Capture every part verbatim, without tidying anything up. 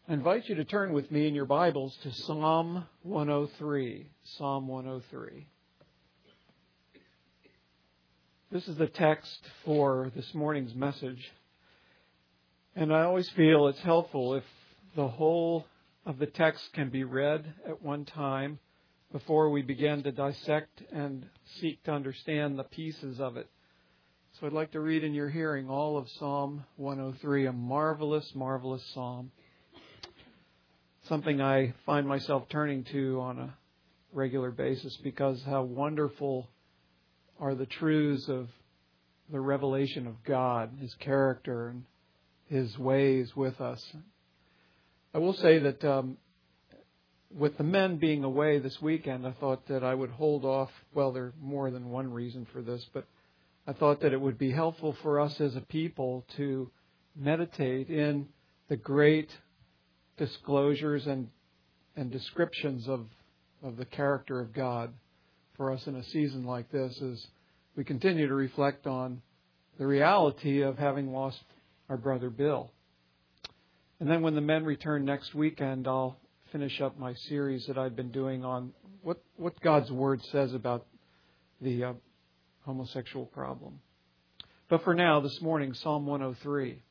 I invite you to turn with me in your Bibles to Psalm one oh three. Psalm one oh three. This is the text for this morning's message. And I always feel it's helpful if the whole of the text can be read at one time before we begin to dissect and seek to understand the pieces of it. So I'd like to read in your hearing all of Psalm one oh three, a marvelous, marvelous psalm. Something I find myself turning to on a regular basis because how wonderful are the truths of the revelation of God, His character and His ways with us. I will say that um, with the men being away this weekend, I thought that I would hold off. Well, there are more than one reason for this, but I thought that it would be helpful for us as a people to meditate in the great disclosures and and descriptions of, of the character of God for us in a season like this as we continue to reflect on the reality of having lost our brother Bill. And then when the men return next weekend, I'll finish up my series that I've been doing on what, what God's Word says about the uh, homosexual problem. But for now, this morning, Psalm one oh three.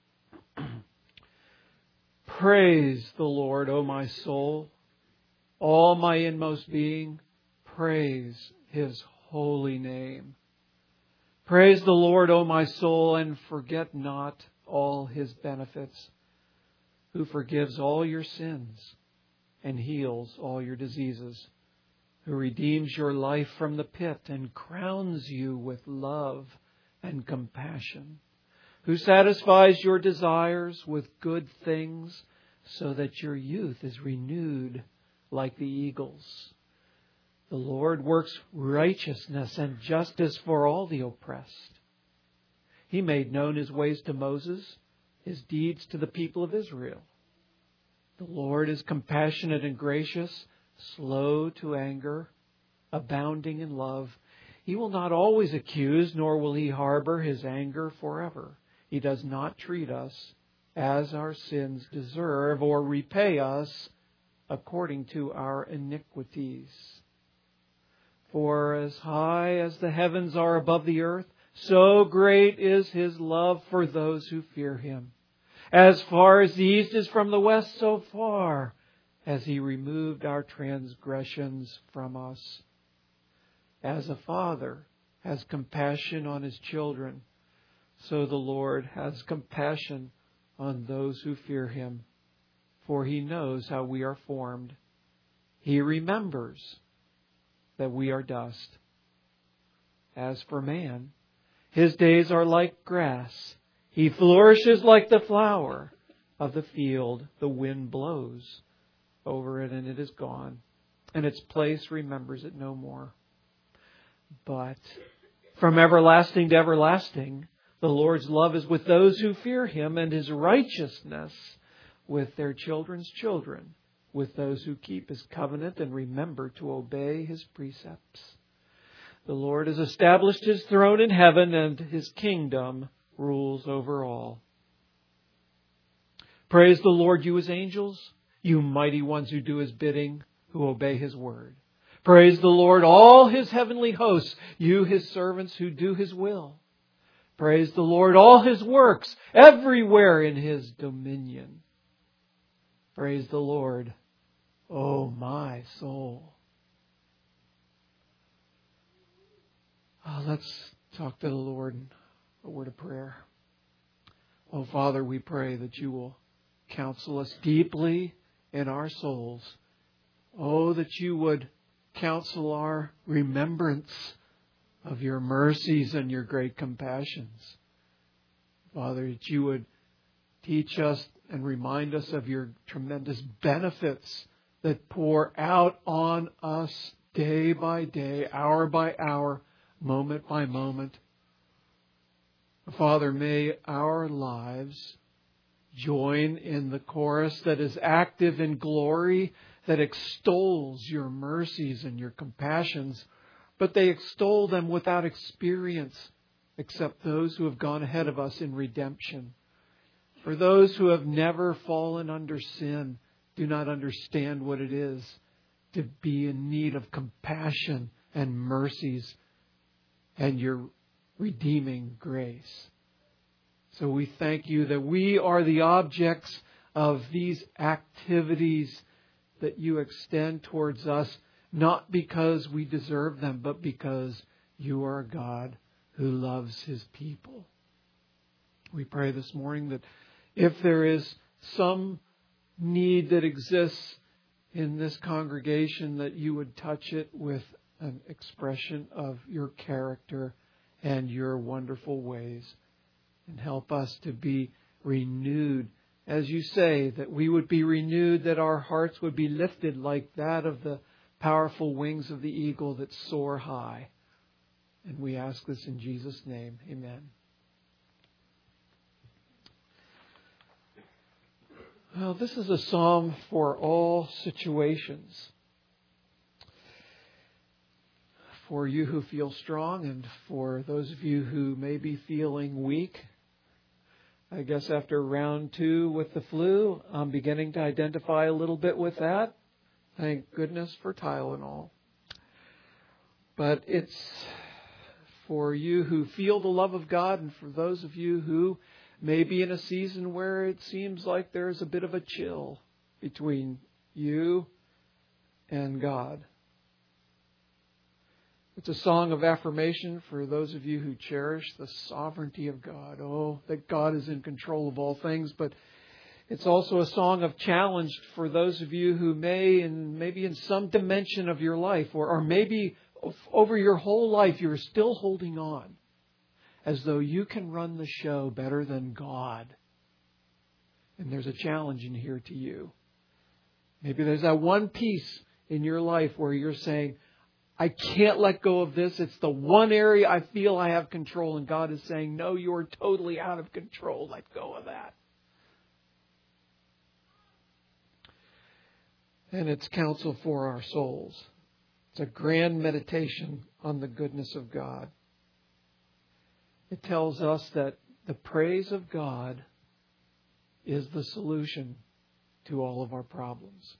Praise the Lord, O my soul. All my inmost being, praise His holy name. Praise the Lord, O my soul, and forget not all His benefits, who forgives all your sins and heals all your diseases, who redeems your life from the pit and crowns you with love and compassion, who satisfies your desires with good things so that your youth is renewed like the eagles. The Lord works righteousness and justice for all the oppressed. He made known His ways to Moses, His deeds to the people of Israel. The Lord is compassionate and gracious, slow to anger, abounding in love. He will not always accuse, nor will He harbor His anger forever. He does not treat us as our sins deserve or repay us according to our iniquities. For as high as the heavens are above the earth, so great is His love for those who fear Him. As far as the east is from the west, so far has He removed our transgressions from us. As a father has compassion on his children, so the Lord has compassion on those who fear Him, for He knows how we are formed. He remembers that we are dust. As for man, his days are like grass. He flourishes like the flower of the field. The wind blows over it and it is gone, and its place remembers it no more. But from everlasting to everlasting, the Lord's love is with those who fear Him, and His righteousness with their children's children, with those who keep His covenant and remember to obey His precepts. The Lord has established His throne in heaven, and His kingdom rules over all. Praise the Lord, you His angels, you mighty ones who do His bidding, who obey His word. Praise the Lord, all His heavenly hosts, you His servants who do His will. Praise the Lord, all His works, everywhere in His dominion. Praise the Lord, O my soul. Oh, let's talk to the Lord in a word of prayer. Oh, Father, we pray that you will counsel us deeply in our souls. Oh, that you would counsel our remembrance of your mercies and your great compassions. Father, that you would teach us and remind us of your tremendous benefits that pour out on us day by day, hour by hour, moment by moment. Father, may our lives join in the chorus that is active in glory, that extols your mercies and your compassions, but they extol them without experience, except those who have gone ahead of us in redemption. For those who have never fallen under sin, do not understand what it is to be in need of compassion and mercies and your redeeming grace. So we thank you that we are the objects of these activities that you extend towards us, not because we deserve them, but because you are a God who loves His people. We pray this morning that if there is some need that exists in this congregation, that you would touch it with an expression of your character and your wonderful ways, and help us to be renewed. As you say, that we would be renewed, that our hearts would be lifted like that of the powerful wings of the eagle that soar high. And we ask this in Jesus' name. Amen. Well, this is a psalm for all situations. For you who feel strong, and for those of you who may be feeling weak. I guess after round two with the flu, I'm beginning to identify a little bit with that. Thank goodness for Tylenol. But it's for you who feel the love of God, and for those of you who may be in a season where it seems like there's a bit of a chill between you and God. It's a song of affirmation for those of you who cherish the sovereignty of God. Oh, that God is in control of all things. But it's also a song of challenge for those of you who may, and maybe in some dimension of your life, or, or maybe over your whole life, you're still holding on as though you can run the show better than God. And there's a challenge in here to you. Maybe there's that one piece in your life where you're saying, I can't let go of this. It's the one area I feel I have control. And God is saying, no, you're totally out of control. Let go of that. And it's counsel for our souls. It's a grand meditation on the goodness of God. It tells us that the praise of God is the solution to all of our problems.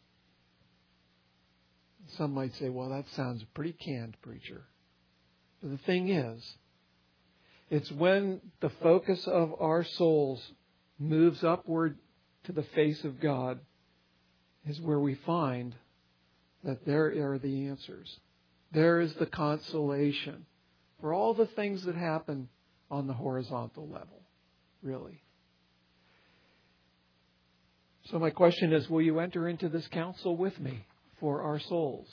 Some might say, well, that sounds pretty canned, preacher. But the thing is, it's when the focus of our souls moves upward to the face of God is where we find that there are the answers. There is the consolation for all the things that happen on the horizontal level, really. So my question is, will you enter into this counsel with me for our souls?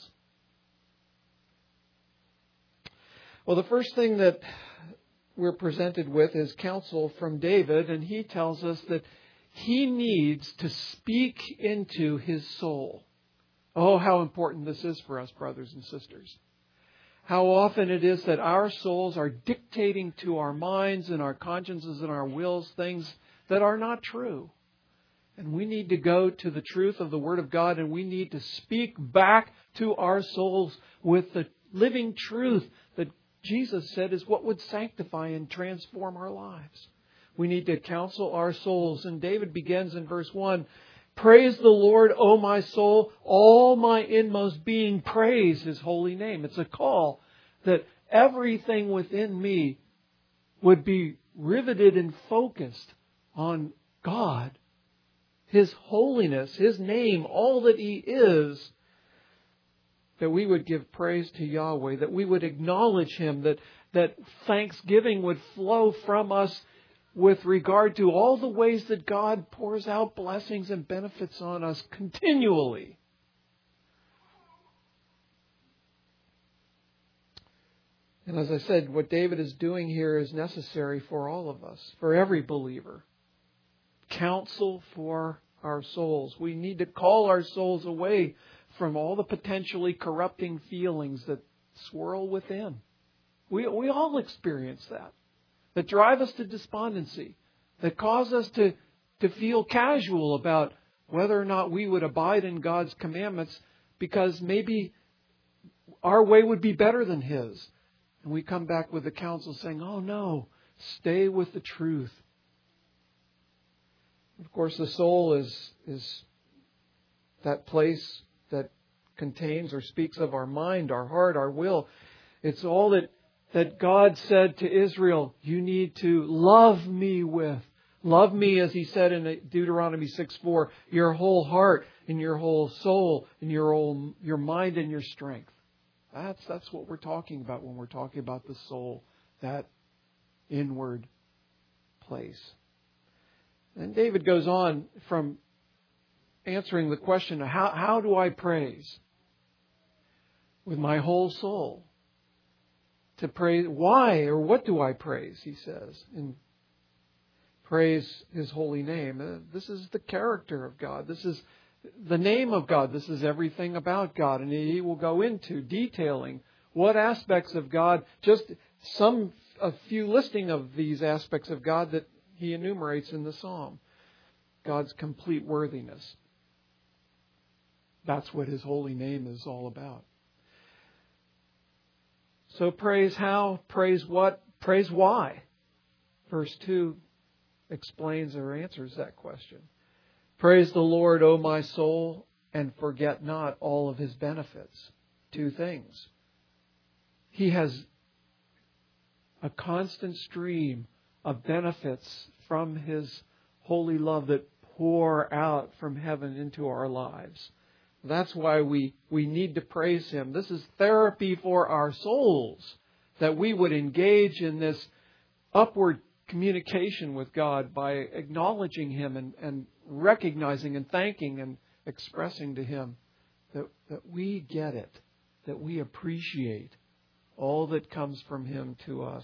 Well, the first thing that we're presented with is counsel from David, and he tells us that he needs to speak into his soul. Oh, how important this is for us, brothers and sisters. How often it is that our souls are dictating to our minds and our consciences and our wills things that are not true. And we need to go to the truth of the Word of God, and we need to speak back to our souls with the living truth that Jesus said is what would sanctify and transform our lives. We need to counsel our souls. And David begins in verse one, praise the Lord, O my soul, all my inmost being, praise His holy name. It's a call that everything within me would be riveted and focused on God, His holiness, His name, all that He is, that we would give praise to Yahweh, that we would acknowledge Him, that, that thanksgiving would flow from us with regard to all the ways that God pours out blessings and benefits on us continually. And as I said, what David is doing here is necessary for all of us, for every believer. Counsel for our souls. We need to call our souls away from all the potentially corrupting feelings that swirl within. We, we all experience that. That drive us to despondency, that cause us to, to feel casual about whether or not we would abide in God's commandments because maybe our way would be better than His. And we come back with the counsel saying, oh no, stay with the truth. Of course, the soul is, is that place that contains or speaks of our mind, our heart, our will. It's all that, that God said to Israel, you need to love me with. Love me, as He said in Deuteronomy six four, your whole heart and your whole soul and your whole, your mind and your strength. That's, that's what we're talking about when we're talking about the soul, that inward place. And David goes on from answering the question, how, how do I praise? With my whole soul. To praise, why or what do I praise, he says, and praise His holy name. Uh, this is the character of God. This is the name of God. This is everything about God. And he will go into detailing what aspects of God, just some, a few listing of these aspects of God that he enumerates in the psalm. God's complete worthiness. That's what His holy name is all about. So praise how? Praise what? Praise why? Verse two explains or answers that question. Praise the Lord, O my soul, and forget not all of His benefits. Two things. He has a constant stream of benefits from His holy love that pour out from heaven into our lives. That's why we, we need to praise Him. This is therapy for our souls, that we would engage in this upward communication with God by acknowledging Him and, and recognizing and thanking and expressing to Him that, that we get it, that we appreciate all that comes from Him to us.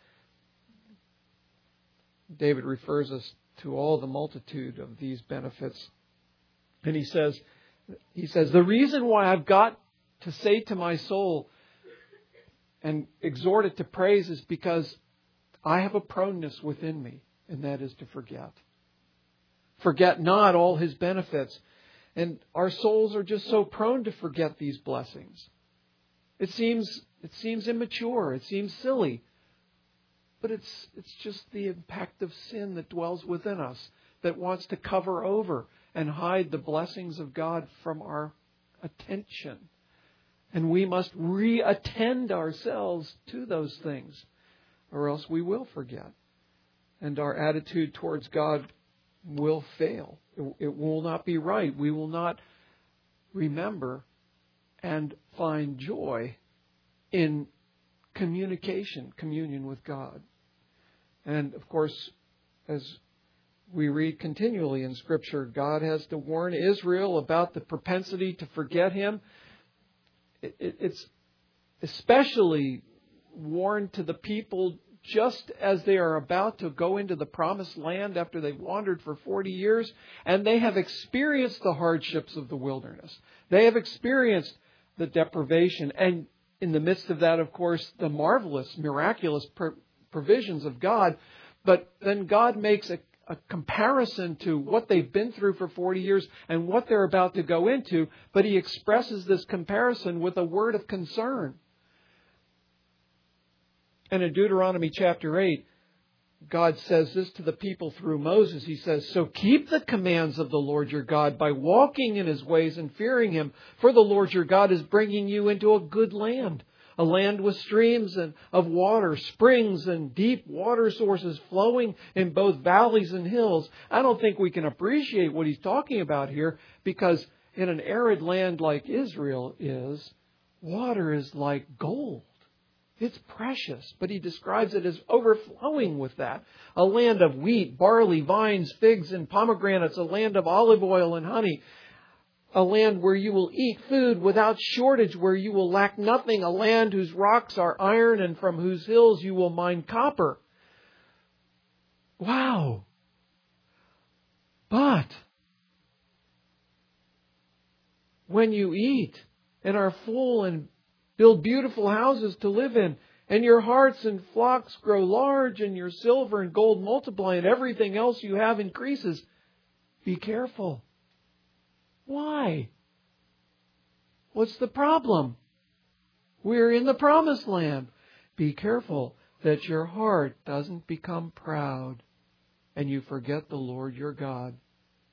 David refers us to all the multitude of these benefits. And he says, he says, the reason why I've got to say to my soul and exhort it to praise is because I have a proneness within me, and that is to forget. Forget not all His benefits. And our souls are just so prone to forget these blessings. It seems, it seems immature. It seems silly. But it's, it's just the impact of sin that dwells within us, that wants to cover over and hide the blessings of God from our attention. And we must re-attend ourselves to those things, or else we will forget. And our attitude towards God will fail. It, it will not be right. We will not remember and find joy in communication, communion with God. And of course, as we read continually in Scripture, God has to warn Israel about the propensity to forget Him. It, it, it's especially warned to the people just as they are about to go into the promised land after they've wandered for forty years, and they have experienced the hardships of the wilderness. They have experienced the deprivation, and in the midst of that, of course, the marvelous, miraculous pro- provisions of God. But then God makes a, a comparison to what they've been through for forty years and what they're about to go into, but He expresses this comparison with a word of concern. And in Deuteronomy chapter eight, God says this to the people through Moses. He says, so keep the commands of the Lord your God by walking in His ways and fearing Him. For the Lord your God is bringing you into a good land, a land with streams and of water, springs and deep water sources flowing in both valleys and hills. I don't think we can appreciate what He's talking about here, because in an arid land like Israel is, water is like gold. It's precious, but He describes it as overflowing with that. A land of wheat, barley, vines, figs, and pomegranates, a land of olive oil and honey, a land where you will eat food without shortage, where you will lack nothing, a land whose rocks are iron and from whose hills you will mine copper. Wow! But when you eat and are full and build beautiful houses to live in, and your hearts and flocks grow large, and your silver and gold multiply, and everything else you have increases, be careful. Why? What's the problem? We're in the promised land. Be careful that your heart doesn't become proud and you forget the Lord your God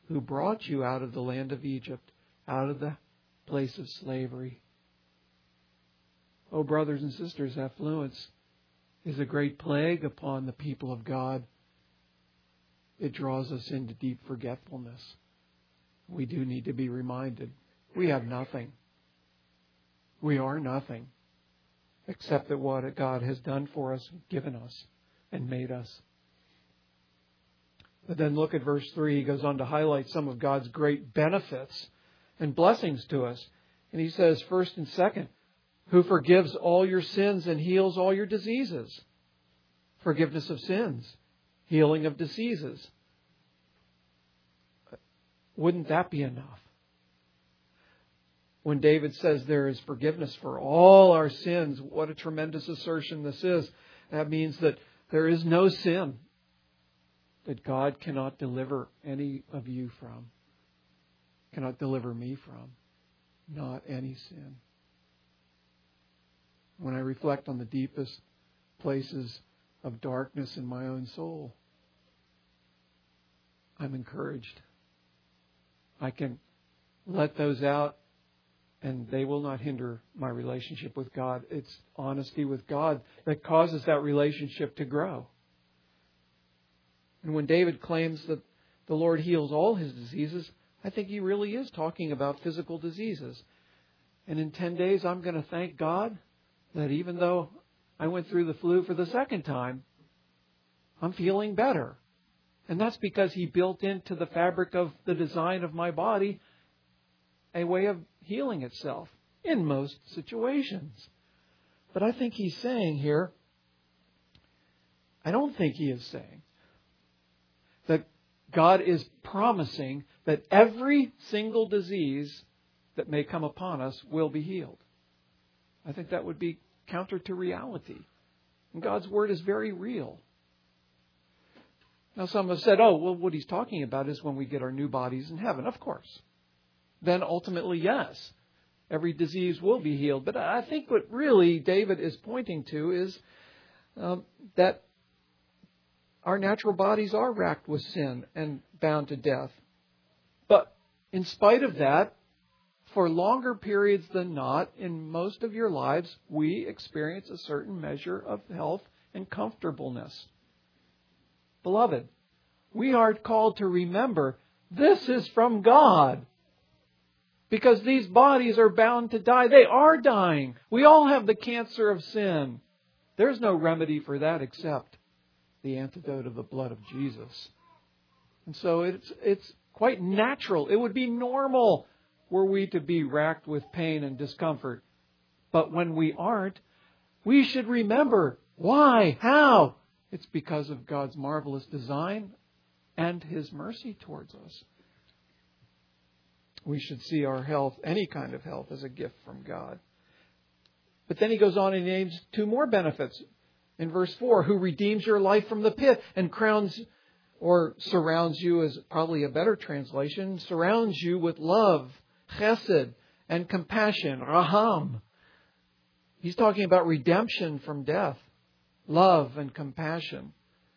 who brought you out of the land of Egypt, out of the place of slavery. Oh, brothers and sisters, affluence is a great plague upon the people of God. It draws us into deep forgetfulness. We do need to be reminded we have nothing. We are nothing except that what God has done for us, given us, and made us. But then look at verse three. He goes on to highlight some of God's great benefits and blessings to us. And he says, first and second, who forgives all your sins and heals all your diseases. Forgiveness of sins, healing of diseases. Wouldn't that be enough? When David says there is forgiveness for all our sins, what a tremendous assertion this is. That means that there is no sin that God cannot deliver any of you from, cannot deliver me from. Not any sin. When I reflect on the deepest places of darkness in my own soul, I'm encouraged. I can let those out and they will not hinder my relationship with God. It's honesty with God that causes that relationship to grow. And when David claims that the Lord heals all his diseases, I think he really is talking about physical diseases. And in ten days, I'm going to thank God that even though I went through the flu for the second time, I'm feeling better. And that's because He built into the fabric of the design of my body a way of healing itself in most situations. But I think He's saying here, I don't think He is saying that God is promising that every single disease that may come upon us will be healed. I think that would be counter to reality. And God's Word is very real. Now some have said, oh, well, what He's talking about is when we get our new bodies in heaven. Of course. Then ultimately, yes, every disease will be healed. But I think what really David is pointing to is um, that our natural bodies are racked with sin and bound to death. But in spite of that, for longer periods than not, in most of your lives, we experience a certain measure of health and comfortableness. Beloved, we are called to remember this is from God. Because these bodies are bound to die. They are dying. We all have the cancer of sin. There's no remedy for that except the antidote of the blood of Jesus. And so it's it's quite natural. It would be normal were we to be racked with pain and discomfort. But when we aren't, we should remember why, how. It's because of God's marvelous design and His mercy towards us. We should see our health, any kind of health, as a gift from God. But then he goes on and names two more benefits. In verse four, who redeems your life from the pit and crowns or surrounds you, is probably a better translation, surrounds you with love, chesed, and compassion, raham. He's talking about redemption from death, love and compassion.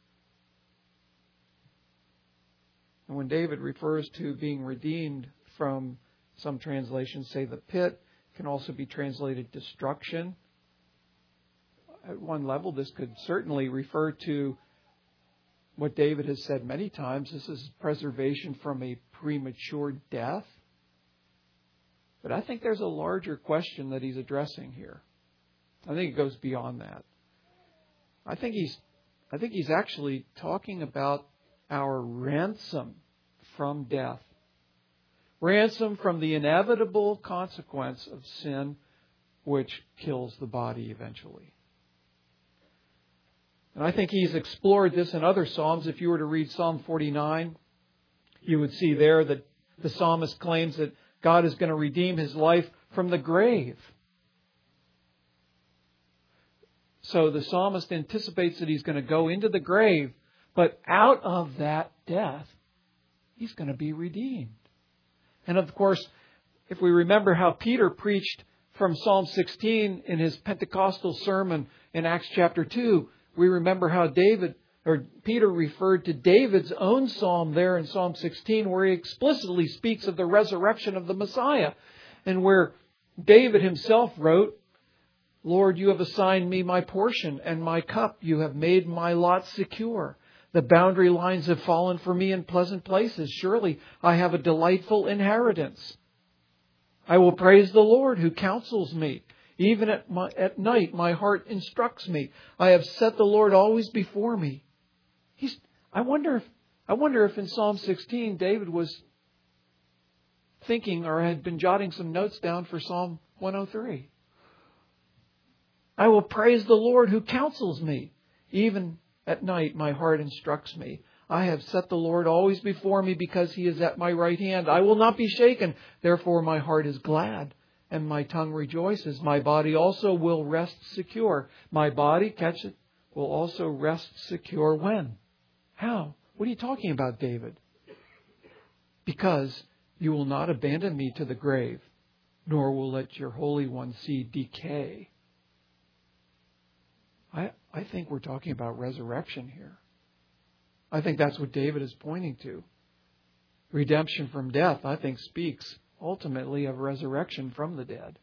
And when David refers to being redeemed from, some translations say the pit, can also be translated destruction. At one level, this could certainly refer to what David has said many times. This is preservation from a premature death. But I think there's a larger question that he's addressing here. I think it goes beyond that. I think he's, I think he's actually talking about our ransom from death. Ransom from the inevitable consequence of sin, which kills the body eventually. And I think he's explored this in other Psalms. If you were to read Psalm forty-nine, you would see there that the psalmist claims that God is going to redeem his life from the grave. So the psalmist anticipates that he's going to go into the grave, but out of that death, he's going to be redeemed. And of course, if we remember how Peter preached from Psalm sixteen in his Pentecostal sermon in Acts chapter two, we remember how David or Peter referred to David's own psalm there in Psalm sixteen, where he explicitly speaks of the resurrection of the Messiah, and where David himself wrote, Lord, you have assigned me my portion and my cup. You have made my lot secure. The boundary lines have fallen for me in pleasant places. Surely I have a delightful inheritance. I will praise the Lord who counsels me. Even at, my, at night, my heart instructs me. I have set the Lord always before me. He's, I wonder if, I wonder if in Psalm sixteen, David was thinking or had been jotting some notes down for Psalm one oh three. I will praise the Lord who counsels me. Even at night, my heart instructs me. I have set the Lord always before me because He is at my right hand. I will not be shaken. Therefore, my heart is glad and my tongue rejoices. My body also will rest secure. My body, catch it, will also rest secure when? How? What are you talking about, David? Because you will not abandon me to the grave, nor will let your Holy One see decay. I, I think we're talking about resurrection here. I think that's what David is pointing to. Redemption from death, I think, speaks ultimately of resurrection from the dead.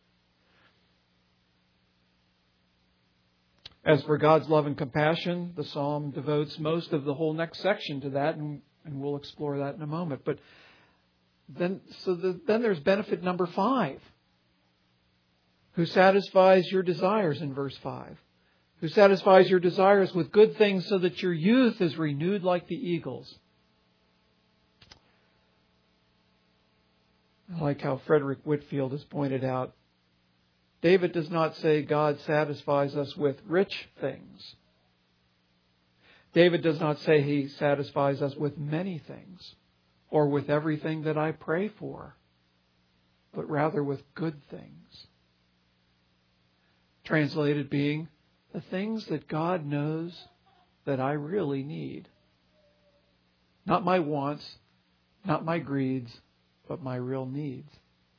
As for God's love and compassion, the psalm devotes most of the whole next section to that, and, and we'll explore that in a moment. But then, so the, then there's benefit number five. Who satisfies your desires in verse five. Who satisfies your desires with good things so that your youth is renewed like the eagles. I like how Frederick Whitfield has pointed out, David does not say God satisfies us with rich things. David does not say He satisfies us with many things or with everything that I pray for, but rather with good things. Translated being, the things that God knows that I really need. Not my wants, not my greeds, but my real needs.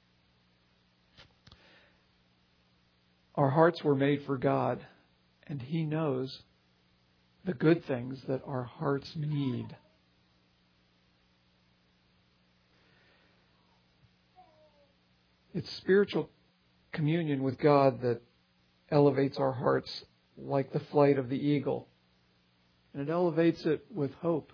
Our hearts were made for God, and He knows the good things that our hearts need. It's spiritual communion with God that elevates our hearts like the flight of the eagle. And it elevates it with hope.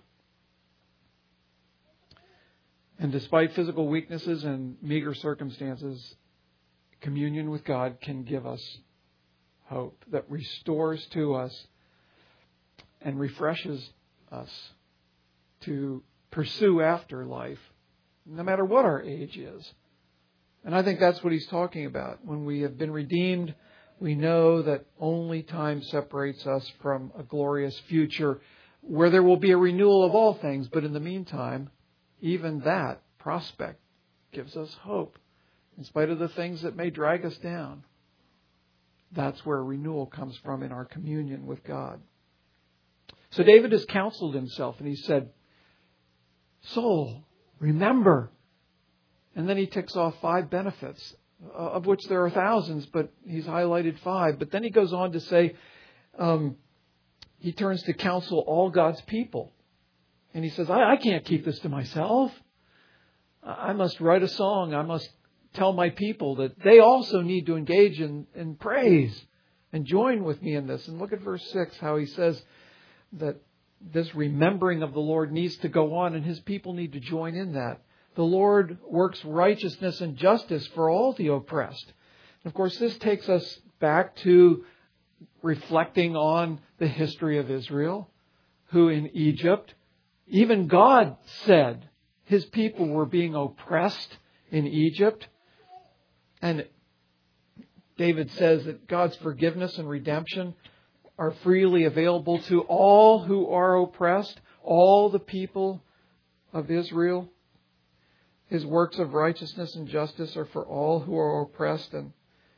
And despite physical weaknesses and meager circumstances, communion with God can give us hope that restores to us and refreshes us to pursue after life, no matter what our age is. And I think that's what he's talking about. When we have been redeemed, we know that only time separates us from a glorious future where there will be a renewal of all things. But in the meantime, even that prospect gives us hope. In spite of the things that may drag us down, that's where renewal comes from in our communion with God. So David has counseled himself and he said, soul, remember. And then he ticks off five benefits, of which there are thousands, but he's highlighted five. But then he goes on to say, um, he turns to counsel all God's people. And he says, I, I can't keep this to myself. I must write a song. I must tell my people that they also need to engage in, in praise and join with me in this. And look at verse six, how he says that this remembering of the Lord needs to go on and His people need to join in that. The Lord works righteousness and justice for all the oppressed. And of course, this takes us back to reflecting on the history of Israel, who in Egypt, even God said His people were being oppressed in Egypt. And David says that God's forgiveness and redemption are freely available to all who are oppressed, all the people of Israel. His works of righteousness and justice are for all who are oppressed. And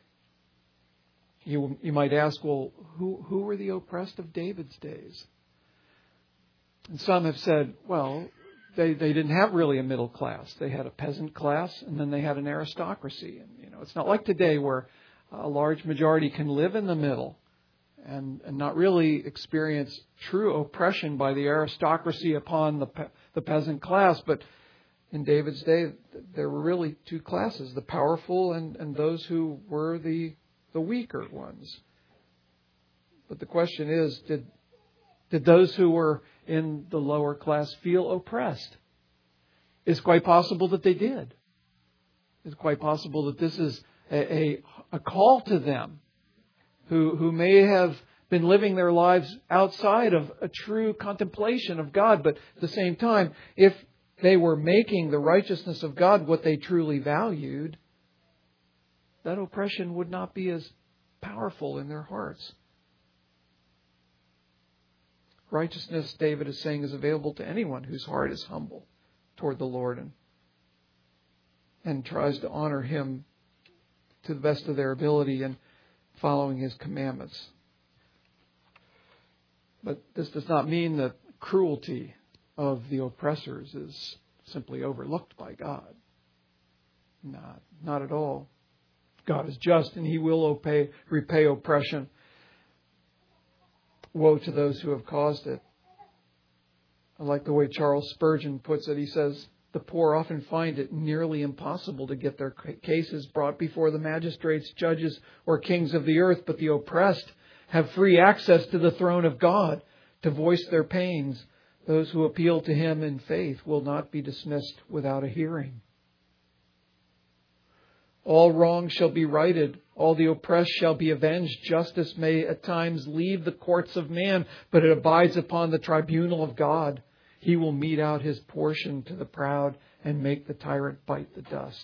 you, you might ask, well, who, who were the oppressed of David's days? And some have said, well, they, they didn't have really a middle class. They had a peasant class and then they had an aristocracy. And, you know, it's not like today where a large majority can live in the middle and, and not really experience true oppression by the aristocracy upon the, pe- the peasant class. But in David's day, there were really two classes, the powerful and, and those who were the, the weaker ones. But the question is, did, did those who were in the lower class feel oppressed? It's quite possible that they did. It's quite possible that this is a, a, a call to them who, who may have been living their lives outside of a true contemplation of God. But at the same time, if they were making the righteousness of God what they truly valued, that oppression would not be as powerful in their hearts. Righteousness, David is saying, is available to anyone whose heart is humble toward the Lord and, and tries to honor Him to the best of their ability and following His commandments. But this does not mean that cruelty of the oppressors is simply overlooked by God. Not, not at all. God is just and He will obey, repay oppression. Woe to those who have caused it. I like the way Charles Spurgeon puts it. He says, the poor often find it nearly impossible to get their cases brought before the magistrates, judges, or kings of the earth, but the oppressed have free access to the throne of God to voice their pains. Those who appeal to Him in faith will not be dismissed without a hearing. All wrongs shall be righted. All the oppressed shall be avenged. Justice may at times leave the courts of man, but it abides upon the tribunal of God. He will mete out His portion to the proud and make the tyrant bite the dust.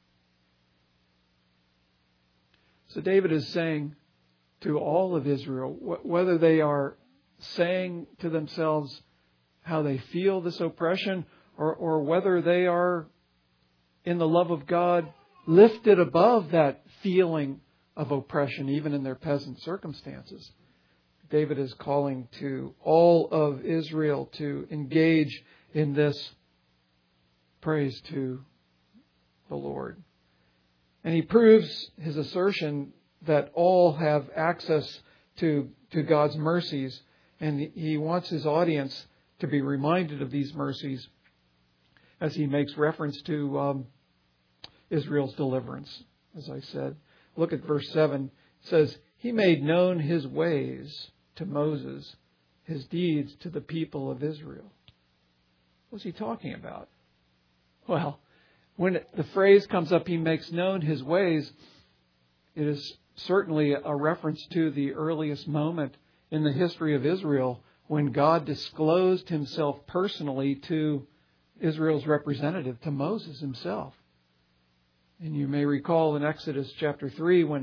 So David is saying to all of Israel, whether they are saying to themselves how they feel this oppression, or, or whether they are in the love of God lifted above that feeling of oppression, even in their peasant circumstances. David is calling to all of Israel to engage in this praise to the Lord. And he proves his assertion that all have access to, to God's mercies, and he wants his audience to be reminded of these mercies as he makes reference to um, Israel's deliverance, as I said. Look at verse seven. It says, He made known His ways to Moses, His deeds to the people of Israel. What's he talking about? Well, when the phrase comes up, He makes known His ways, it is certainly a reference to the earliest moment in the history of Israel when God disclosed Himself personally to Israel's representative, to Moses himself. And you may recall in Exodus chapter three when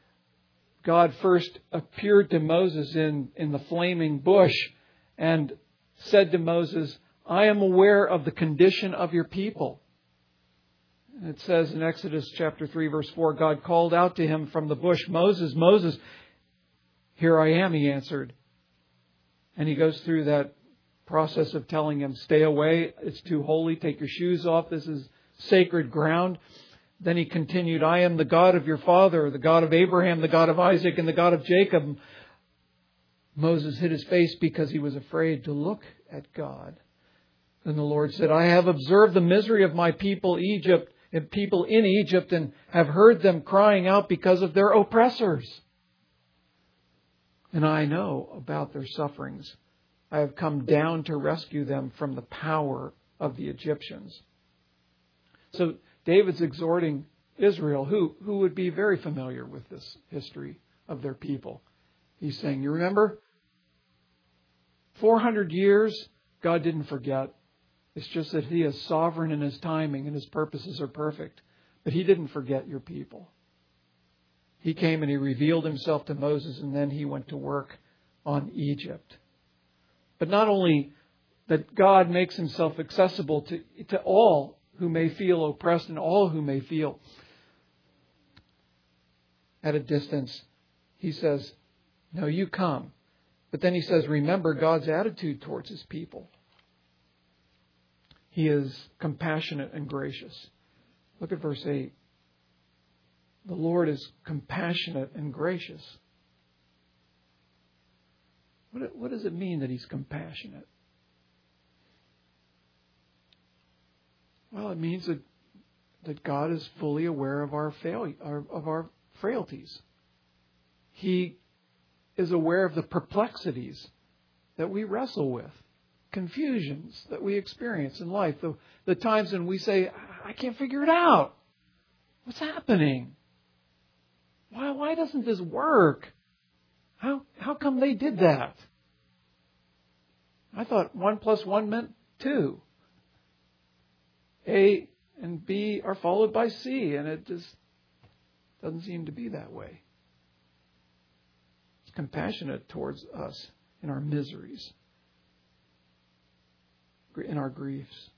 God first appeared to Moses in, in the flaming bush and said to Moses, I am aware of the condition of your people. And it says in Exodus chapter three, verse four, God called out to him from the bush, Moses, Moses, here I am, he answered. And he goes through that process of telling him, stay away, it's too holy, take your shoes off, this is sacred ground. Then he continued, I am the God of your father, the God of Abraham, the God of Isaac, and the God of Jacob. Moses hid his face because he was afraid to look at God. Then the Lord said, I have observed the misery of my people Egypt, and people in Egypt, and have heard them crying out because of their oppressors. And I know about their sufferings. I have come down to rescue them from the power of the Egyptians. So David's exhorting Israel, who, who would be very familiar with this history of their people. He's saying, you remember? four hundred years, God didn't forget. It's just that He is sovereign in His timing and His purposes are perfect. But He didn't forget your people. He came and He revealed Himself to Moses, and then He went to work on Egypt. But not only that God makes Himself accessible to, to all who may feel oppressed and all who may feel at a distance. He says, no, you come. But then He says, remember God's attitude towards His people. He is compassionate and gracious. Look at verse eight. The Lord is compassionate and gracious. What, what does it mean that He's compassionate? Well, it means that, that God is fully aware of our failure, of our frailties. He is aware of the perplexities that we wrestle with, confusions that we experience in life, the, the times when we say, I can't figure it out. What's happening? Why, why doesn't this work? How, how come they did that? I thought one plus one meant two. A and B are followed by C, and it just doesn't seem to be that way. It's compassionate towards us in our miseries, in our griefs.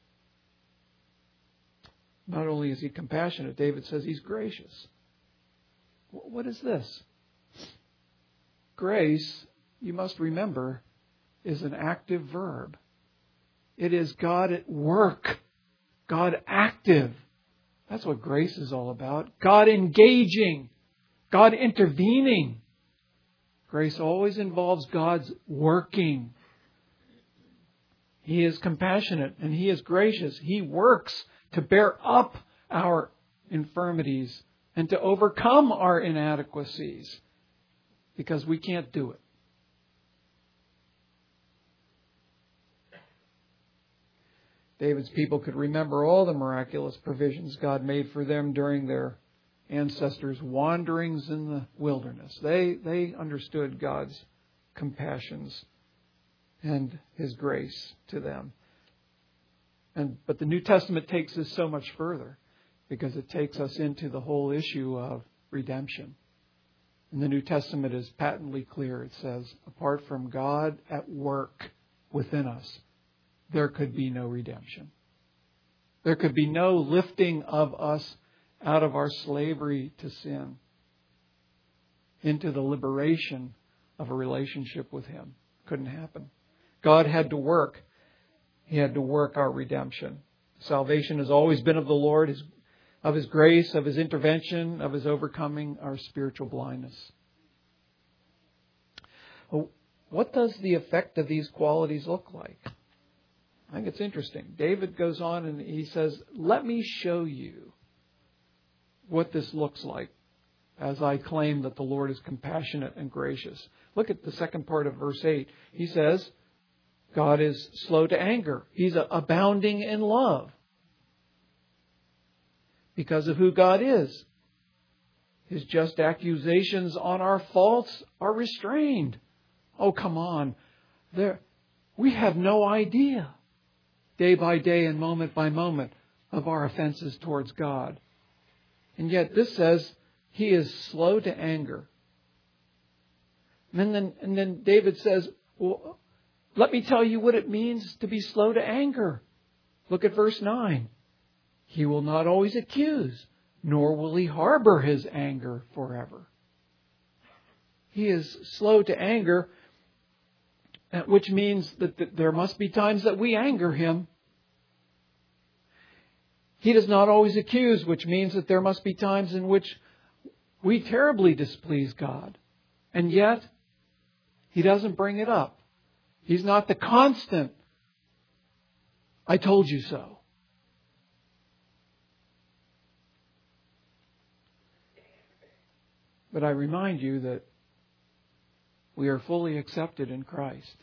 Not only is He compassionate, David says He's gracious. What is this? Grace, you must remember, is an active verb. It is God at work. God active. That's what grace is all about. God engaging. God intervening. Grace always involves God's working. He is compassionate and He is gracious. He works to bear up our infirmities and to overcome our inadequacies because we can't do it. David's people could remember all the miraculous provisions God made for them during their ancestors' wanderings in the wilderness. They, they understood God's compassions and His grace to them. And, but the New Testament takes this so much further because it takes us into the whole issue of redemption. And the New Testament is patently clear. It says, apart from God at work within us, there could be no redemption. There could be no lifting of us out of our slavery to sin into the liberation of a relationship with Him. Couldn't happen. God had to work. He had to work our redemption. Salvation has always been of the Lord, His, of His grace, of His intervention, of His overcoming our spiritual blindness. Well, what does the effect of these qualities look like? I think it's interesting. David goes on and he says, let me show you what this looks like as I claim that the Lord is compassionate and gracious. Look at the second part of verse eight. He says, God is slow to anger. He's abounding in love. Because of who God is. His just accusations on our faults are restrained. Oh, come on. There, we have no idea, day by day and moment by moment, of our offenses towards God. And yet this says He is slow to anger. And then, and then David says, well, let me tell you what it means to be slow to anger. Look at verse nine. He will not always accuse, nor will He harbor His anger forever. He is slow to anger, which means that there must be times that we anger Him. He does not always accuse, which means that there must be times in which we terribly displease God. And yet, He doesn't bring it up. He's not the constant, I told you so. But I remind you that we are fully accepted in Christ.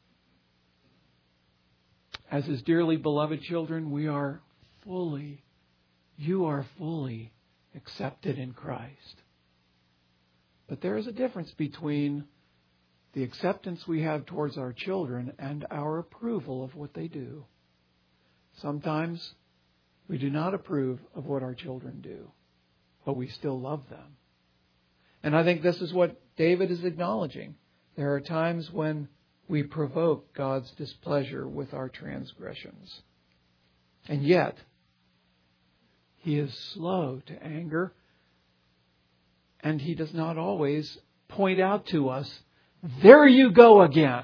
As His dearly beloved children, we are fully, you are fully accepted in Christ. But there is a difference between the acceptance we have towards our children and our approval of what they do. Sometimes we do not approve of what our children do, but we still love them. And I think this is what David is acknowledging. There are times when we provoke God's displeasure with our transgressions. And yet, He is slow to anger, and He does not always point out to us, there you go again.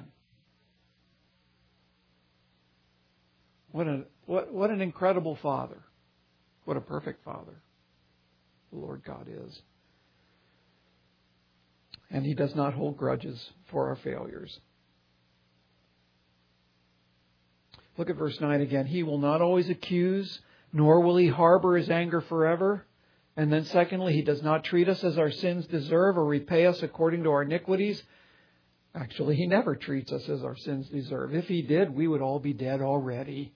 What a what what an incredible Father. What a perfect Father the Lord God is. And He does not hold grudges for our failures. Look at verse nine again. He will not always accuse, nor will He harbor His anger forever. And then secondly, He does not treat us as our sins deserve or repay us according to our iniquities. Actually, He never treats us as our sins deserve. If He did, we would all be dead already.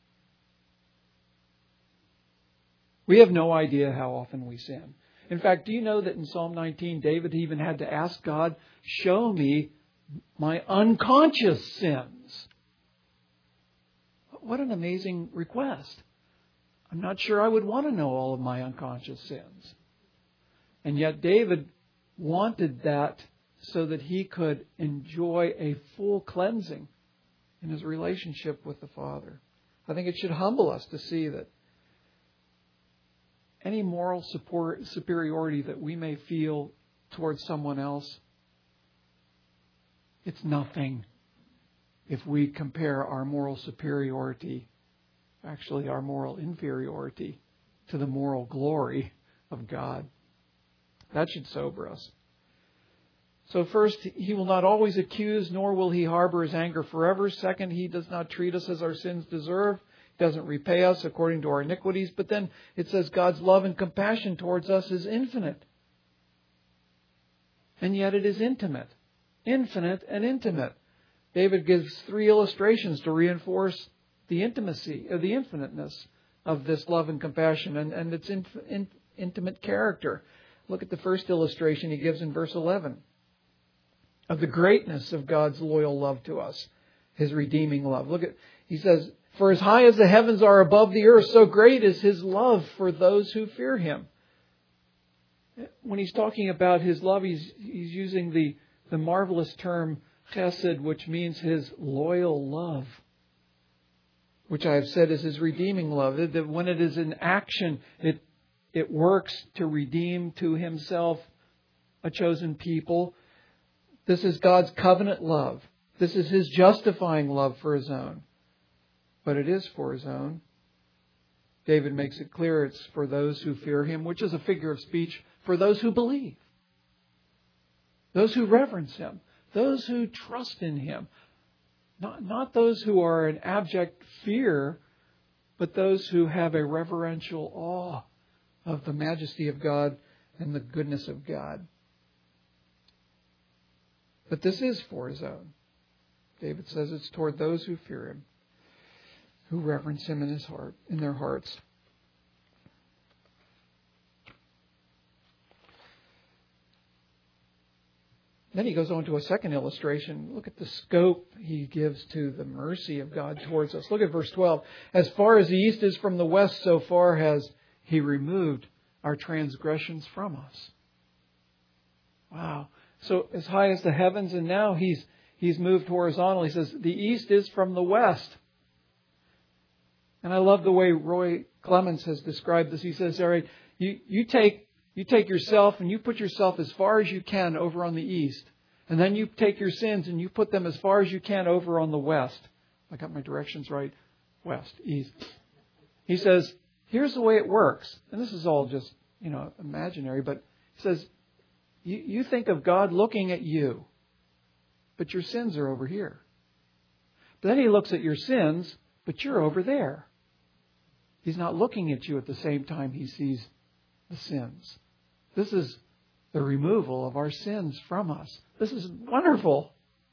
We have no idea how often we sin. In fact, do you know that in Psalm nineteen, David even had to ask God, show me my unconscious sins? What an amazing request. I'm not sure I would want to know all of my unconscious sins. And yet David wanted that so that he could enjoy a full cleansing in his relationship with the Father. I think it should humble us to see that any moral support, superiority that we may feel towards someone else, it's nothing if we compare our moral superiority, actually our moral inferiority, to the moral glory of God. That should sober us. So first, He will not always accuse, nor will He harbor His anger forever. Second, He does not treat us as our sins deserve. He doesn't repay us according to our iniquities. But then it says God's love and compassion towards us is infinite. And yet it is intimate. Infinite and intimate. David gives three illustrations to reinforce the intimacy, or the infiniteness of this love and compassion and, and its in, in, intimate character. Look at the first illustration he gives in verse eleven. Of the greatness of God's loyal love to us. His redeeming love. Look at, he says, for as high as the heavens are above the earth, so great is His love for those who fear Him. When he's talking about His love, he's, he's using the, the marvelous term chesed, which means His loyal love, which I have said is His redeeming love. That when it is in action, it it works to redeem to Himself a chosen people. This is God's covenant love. This is His justifying love for His own. But it is for His own. David makes it clear it's for those who fear Him, which is a figure of speech for those who believe. Those who reverence Him. Those who trust in Him. Not, not those who are in abject fear, but those who have a reverential awe of the majesty of God and the goodness of God. But this is for His own. David says it's toward those who fear Him, who reverence Him in his heart, in their hearts. Then he goes on to a second illustration. Look at the scope he gives to the mercy of God towards us. Look at verse twelve. As far as the east is from the west, so far has He removed our transgressions from us. Wow. So as high as the heavens, and now He's He's moved horizontally. He says, the east is from the west. And I love the way Roy Clemens has described this. He says, all right, you, you take you take yourself and you put yourself as far as you can over on the east. And then you take your sins and you put them as far as you can over on the west. I got my directions right. West, east. He says, here's the way it works. And this is all just, you know, imaginary. But he says, you, you think of God looking at you. But your sins are over here. But then He looks at your sins, but you're over there. He's not looking at you at the same time He sees the sins. This is the removal of our sins from us. This is wonderful.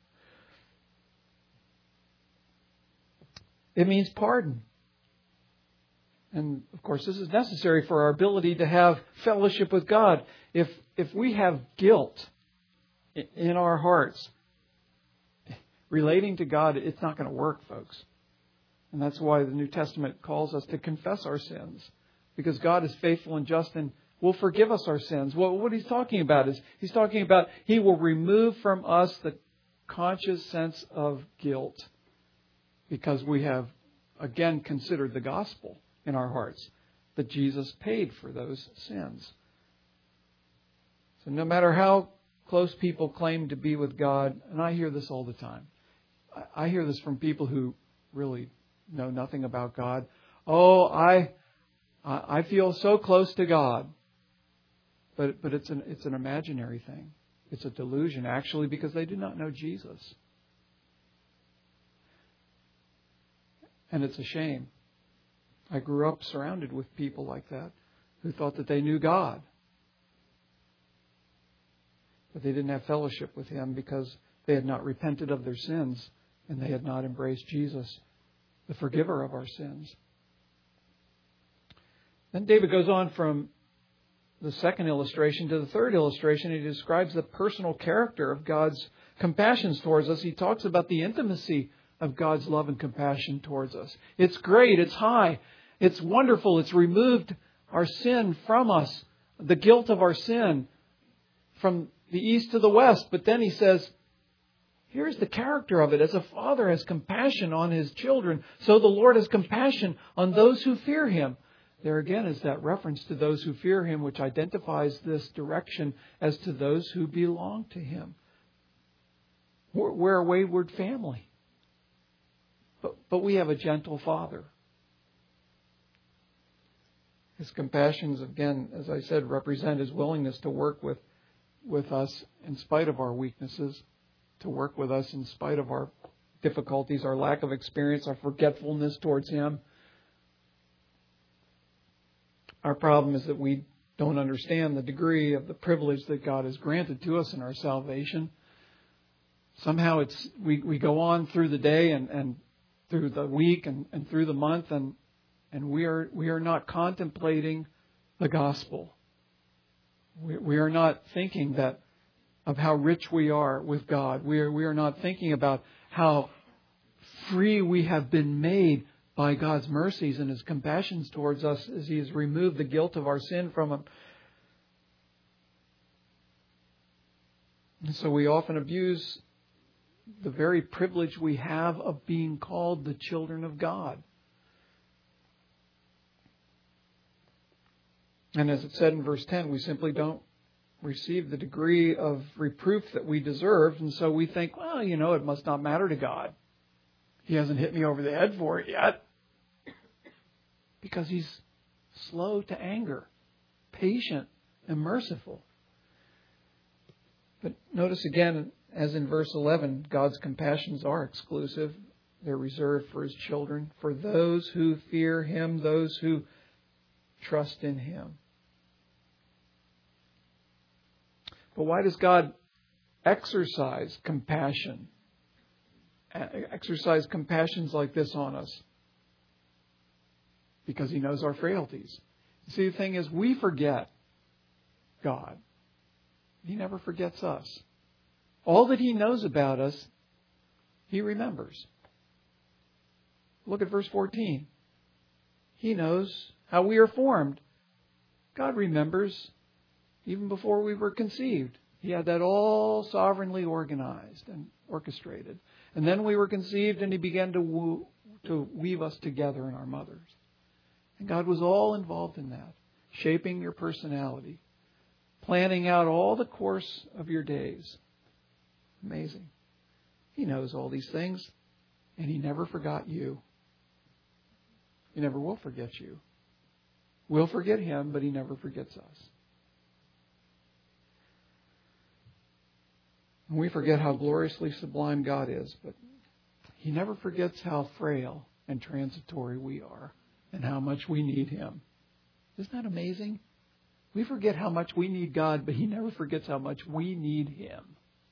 It means pardon. And of course, this is necessary for our ability to have fellowship with God. If if we have guilt in our hearts relating to God, it's not going to work, folks. And that's why the New Testament calls us to confess our sins. Because God is faithful and just and will forgive us our sins. Well, what He's talking about is, He's talking about He will remove from us the conscious sense of guilt. Because we have, again, considered the gospel in our hearts. That Jesus paid for those sins. So no matter how close people claim to be with God, and I hear this all the time. I hear this from people who really know nothing about God. Oh, I I feel so close to God. But but it's an it's an imaginary thing. It's a delusion, actually, because they do not know Jesus. And it's a shame. I grew up surrounded with people like that who thought that they knew God. But they didn't have fellowship with Him because they had not repented of their sins and they had not embraced Jesus, the forgiver of our sins. Then David goes on from the second illustration to the third illustration. He describes the personal character of God's compassion towards us. He talks about the intimacy of God's love and compassion towards us. It's great. It's high. It's wonderful. It's removed our sin from us, the guilt of our sin from the east to the west. But then he says, here's the character of it. As a father has compassion on his children, so the Lord has compassion on those who fear Him. There again is that reference to those who fear Him, which identifies this direction as to those who belong to Him. We're, we're a wayward family. But, but we have a gentle Father. His compassions, again, as I said, represent His willingness to work with, with us in spite of our weaknesses, to work with us in spite of our difficulties, our lack of experience, our forgetfulness towards Him. Our problem is that we don't understand the degree of the privilege that God has granted to us in our salvation. Somehow it's we, we go on through the day and, and through the week and, and through the month and and we are we are not contemplating the gospel. We, we are not thinking that of how rich we are with God. We are we are not thinking about how free we have been made by God's mercies and His compassions towards us as He has removed the guilt of our sin from Him. And so we often abuse the very privilege we have of being called the children of God. And as it said in verse ten, we simply don't receive the degree of reproof that we deserve. And so we think, well, you know, it must not matter to God. He hasn't hit me over the head for it yet. Because He's slow to anger, patient and merciful. But notice again, as in verse eleven, God's compassions are exclusive. They're reserved for His children, for those who fear Him, those who trust in Him. But why does God exercise compassion? Exercise compassions like this on us? Because He knows our frailties. See, the thing is, we forget God. He never forgets us. All that He knows about us, He remembers. Look at verse fourteen. He knows how we are formed. God remembers even before we were conceived. He had that all sovereignly organized and orchestrated. And then we were conceived and He began to woo, to weave us together in our mothers. And God was all involved in that, shaping your personality, planning out all the course of your days. Amazing. He knows all these things, and He never forgot you. He never will forget you. We'll forget Him, but He never forgets us. And we forget how gloriously sublime God is, but He never forgets how frail and transitory we are and how much we need Him. Isn't that amazing? We forget how much we need God, but He never forgets how much we need Him.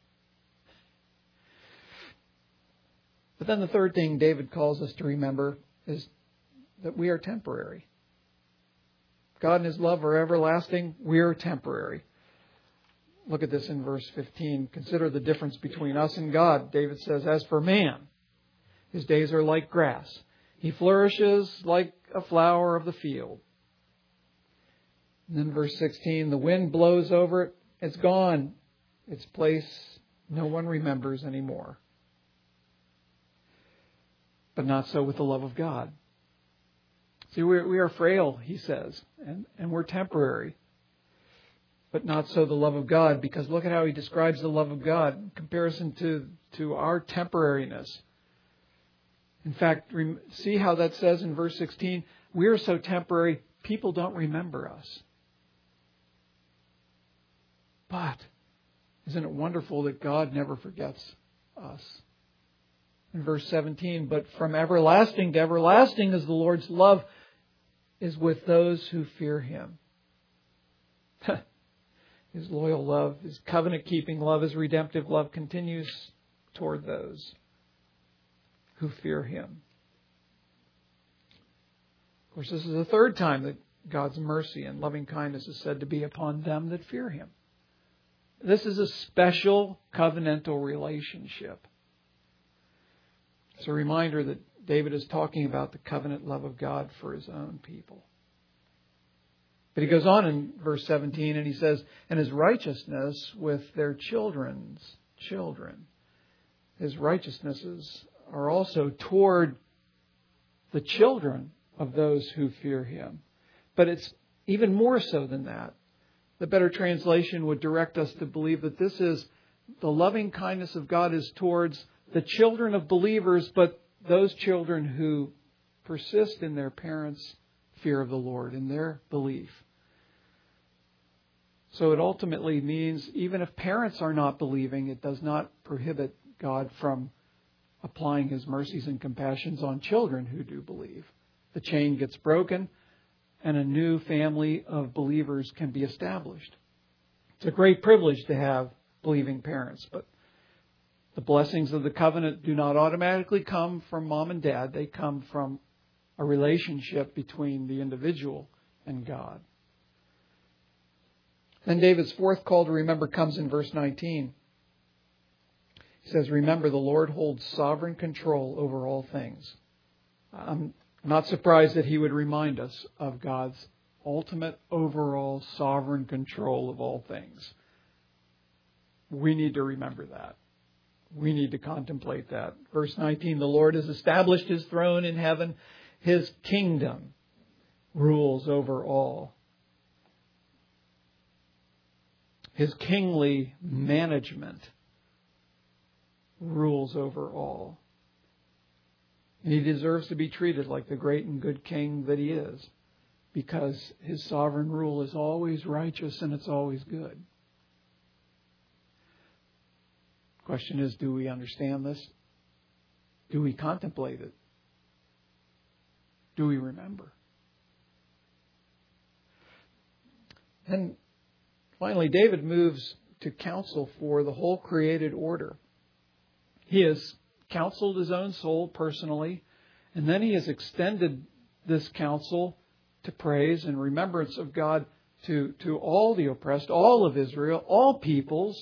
But then the third thing David calls us to remember is that we are temporary. God and His love are everlasting. We are temporary. Look at this in verse fifteen. Consider the difference between us and God. David says, as for man, his days are like grass. He flourishes like a flower of the field. And then verse sixteen, the wind blows over it. It's gone. Its place no one remembers anymore. But not so with the love of God. See, we we are frail, he says, and, and we're temporary. But not so the love of God, because look at how he describes the love of God in comparison to, to our temporariness. In fact, see how that says in verse sixteen, we are so temporary, people don't remember us. But isn't it wonderful that God never forgets us? in verse seventeen, but from everlasting to everlasting is the Lord's love is with those who fear Him. His loyal love, His covenant-keeping love, His redemptive love continues toward those who fear Him. Of course, this is the third time that God's mercy and loving kindness is said to be upon them that fear Him. This is a special covenantal relationship. It's a reminder that David is talking about the covenant love of God for His own people. But he goes on in verse seventeen and he says, and His righteousness with their children's children. His righteousnesses are also toward the children of those who fear Him. But it's even more so than that. The better translation would direct us to believe that this is the loving kindness of God is towards the children of believers, but those children who persist in their parents' fear of the Lord, in their belief. So it ultimately means even if parents are not believing, it does not prohibit God from applying His mercies and compassions on children who do believe. The chain gets broken and a new family of believers can be established. It's a great privilege to have believing parents, but the blessings of the covenant do not automatically come from mom and dad. They come from a relationship between the individual and God. Then David's fourth call to remember comes in verse nineteen. He says, remember, the Lord holds sovereign control over all things. I'm not surprised that he would remind us of God's ultimate overall sovereign control of all things. We need to remember that. We need to contemplate that. Verse nineteen, the Lord has established His throne in heaven. His kingdom rules over all. His kingly management rules over all. And He deserves to be treated like the great and good king that He is, because His sovereign rule is always righteous and it's always good. The question is, do we understand this? Do we contemplate it? Do we remember? And finally, David moves to counsel for the whole created order. He has counseled his own soul personally, and then he has extended this counsel to praise and remembrance of God to, to all the oppressed, all of Israel, all peoples.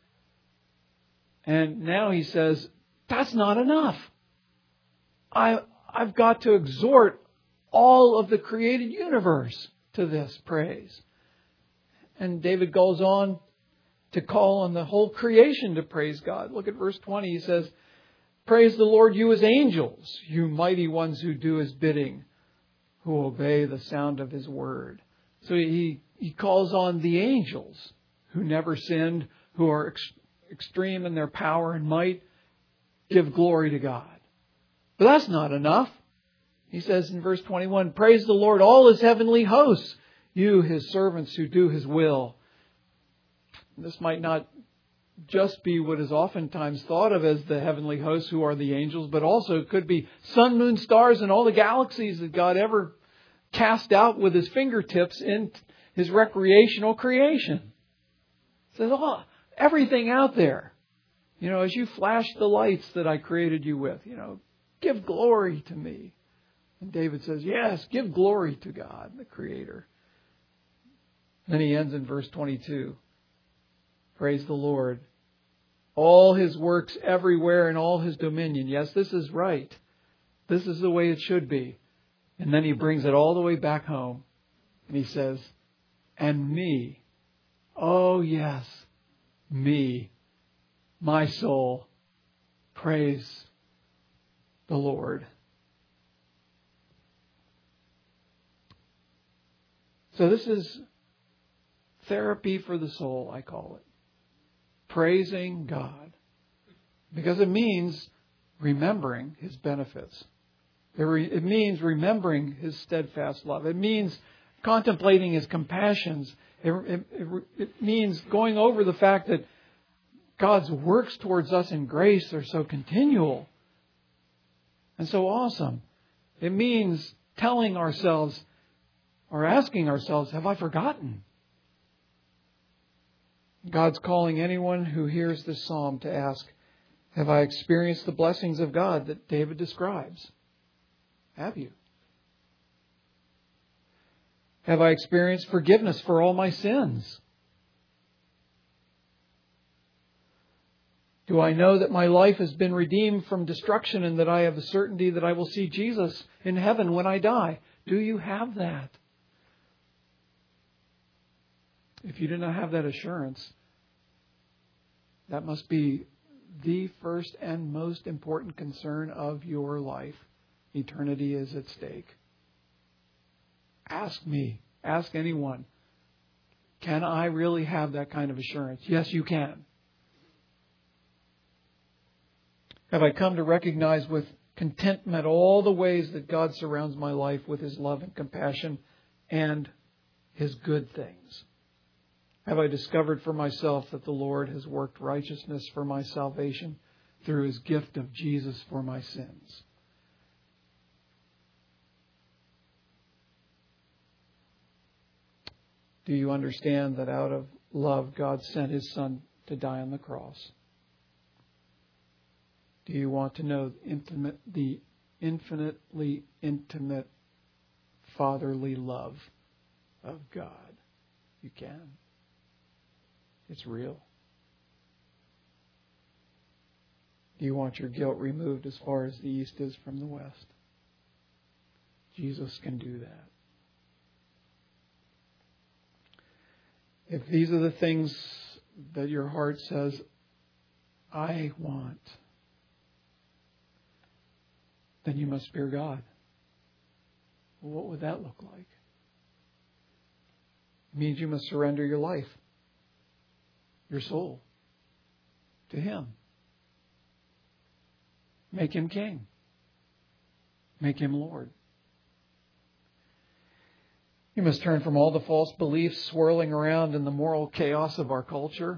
And now he says, that's not enough. I, I've got to exhort all of the created universe to this praise. And David goes on to call on the whole creation to praise God. Look at verse twenty. He says, praise the Lord, you His angels, you mighty ones who do His bidding, who obey the sound of His word. So he, he calls on the angels who never sinned, who are ex- extreme in their power and might, give glory to God. But that's not enough. He says in verse twenty-one, praise the Lord, all His heavenly hosts, you His servants who do His will. This might not just be what is oftentimes thought of as the heavenly hosts, who are the angels, but also could be sun, moon, stars, and all the galaxies that God ever cast out with His fingertips in His recreational creation. It says, oh, everything out there. You know, as you flash the lights that I created you with, you know, give glory to me. And David says, yes, give glory to God, the Creator. Then he ends in verse twenty-two. Praise the Lord. All His works everywhere in all His dominion. Yes, this is right. This is the way it should be. And then he brings it all the way back home. And he says, and me. Oh, yes, me. My soul. Praise the Lord. So this is therapy for the soul, I call it. Praising God. Because it means remembering His benefits. It, re- it means remembering His steadfast love. It means contemplating His compassions. It, it, it, it means going over the fact that God's works towards us in grace are so continual and so awesome. It means telling ourselves or asking ourselves, have I forgotten? God's calling anyone who hears this psalm to ask, have I experienced the blessings of God that David describes? Have you? Have I experienced forgiveness for all my sins? Do I know that my life has been redeemed from destruction and that I have the certainty that I will see Jesus in heaven when I die? Do you have that? If you do not have that assurance, that must be the first and most important concern of your life. Eternity is at stake. Ask me, ask anyone, can I really have that kind of assurance? Yes, you can. Have I come to recognize with contentment all the ways that God surrounds my life with His love and compassion and His good things? Have I discovered for myself that the Lord has worked righteousness for my salvation through His gift of Jesus for my sins? Do you understand that out of love God sent His Son to die on the cross? Do you want to know intimate, the infinitely intimate fatherly love of God? You can. It's real. Do you want your guilt removed as far as the east is from the west? Jesus can do that. If these are the things that your heart says, I want, then you must fear God. Well, what would that look like? It means you must surrender your life, your soul, to Him. Make Him King. Make Him Lord. You must turn from all the false beliefs swirling around in the moral chaos of our culture.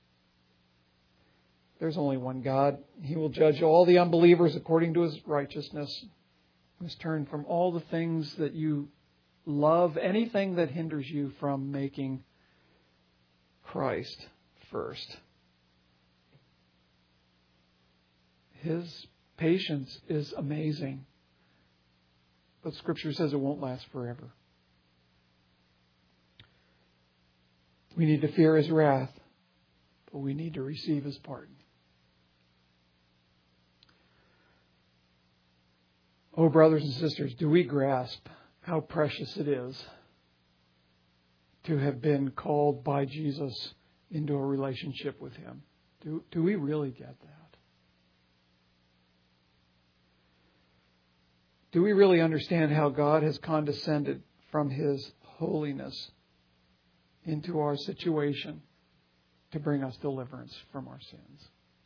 There's only one God. He will judge all the unbelievers according to His righteousness. You must turn from all the things that you love, anything that hinders you from making Christ first. His patience is amazing, but Scripture says it won't last forever. We need to fear His wrath, but we need to receive His pardon. Oh, brothers and sisters, do we grasp how precious it is to have been called by Jesus into a relationship with Him? Do, do we really get that? Do we really understand how God has condescended from His holiness into our situation to bring us deliverance from our sins?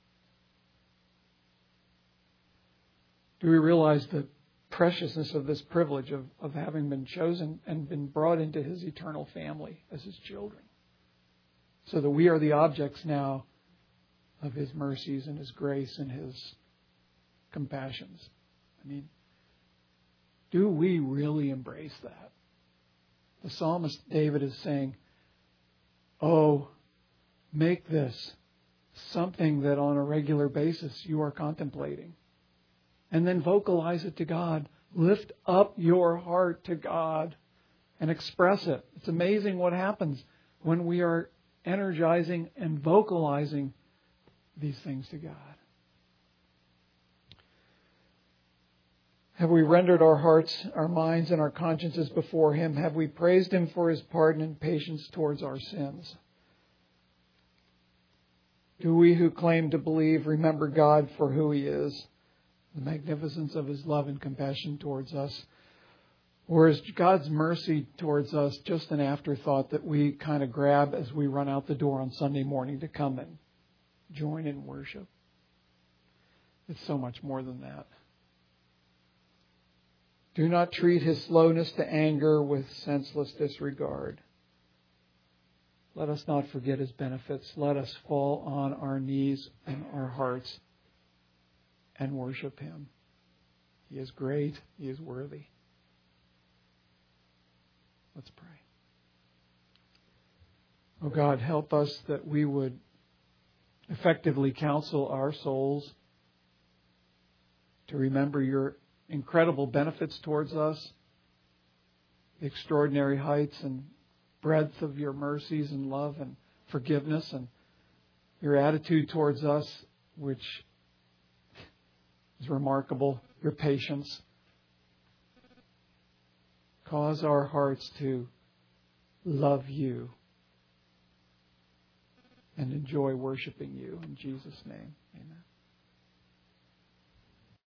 Do we realize the preciousness of this privilege of, of having been chosen and been brought into His eternal family as His children, so that we are the objects now of His mercies and His grace and His compassions? I mean, do we really embrace that? The psalmist David is saying, oh, make this something that on a regular basis you are contemplating. And then vocalize it to God. Lift up your heart to God and express it. It's amazing what happens when we are energizing and vocalizing these things to God. Have we rendered our hearts, our minds, and our consciences before Him? Have we praised Him for His pardon and patience towards our sins? Do we who claim to believe remember God for who He is, the magnificence of His love and compassion towards us? Or is God's mercy towards us just an afterthought that we kind of grab as we run out the door on Sunday morning to come and join in worship? It's so much more than that. Do not treat His slowness to anger with senseless disregard. Let us not forget His benefits. Let us fall on our knees and our hearts and worship Him. He is great. He is worthy. Let's pray. Oh God, help us that we would effectively counsel our souls to remember your incredible benefits towards us, the extraordinary heights and breadth of your mercies and love and forgiveness, and your attitude towards us, which is remarkable, your patience. Cause our hearts to love you and enjoy worshiping you. In Jesus' name, amen.